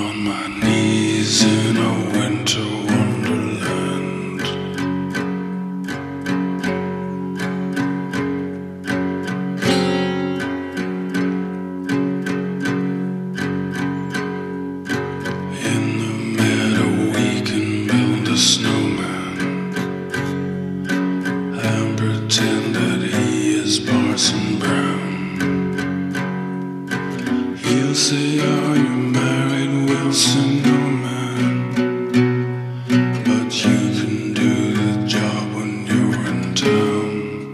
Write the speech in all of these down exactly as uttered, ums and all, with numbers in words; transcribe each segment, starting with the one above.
on my knees in a winter wonderland. In the meadow we can build a snowman and pretend that he is Parson Brown. He'll say, "Are you married?" We'll say, "No, man, but you can do the job when you're in town."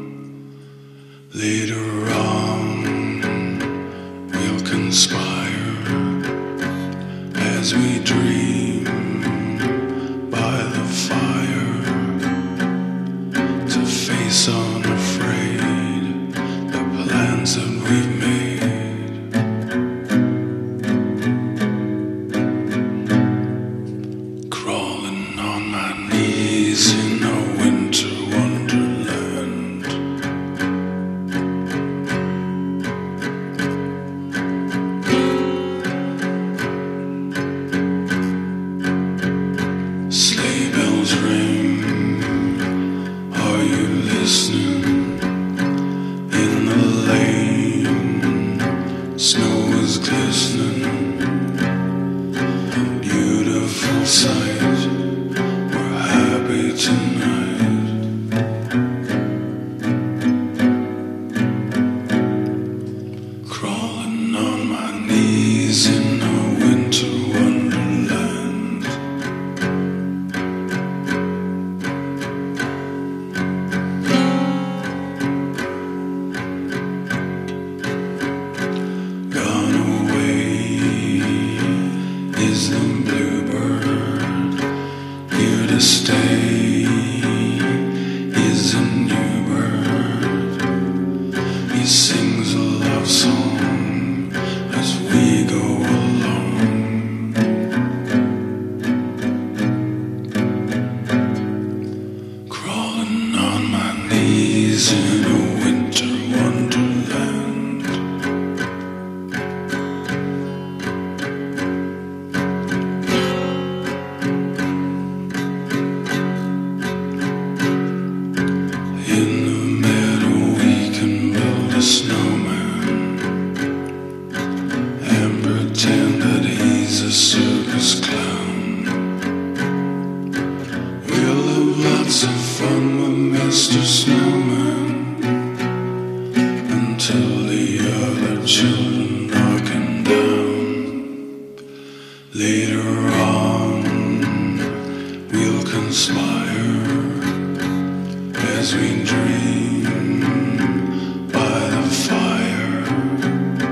Later on, we'll conspire as we dream by the fire to face unafraid the plans that we've made. In a winter wonderland. Sleigh bells ring, are you listening? In the lane, snow is glistening, a beautiful sight. Tonight, crawling on my knees in a winter wonderland. Gone away is the bluebird, here to stay is a new bird. He sings a love song as we go along. Crawling on my knees in a winter wonderland. In the meadow we can build a snowman and pretend that he's a circus clown. We'll have lots of fun with Mister Snowman until the other children knock him down. Later on we'll conspire as we dream by the fire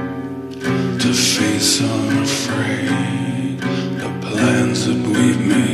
to face unafraid the plans that we've made.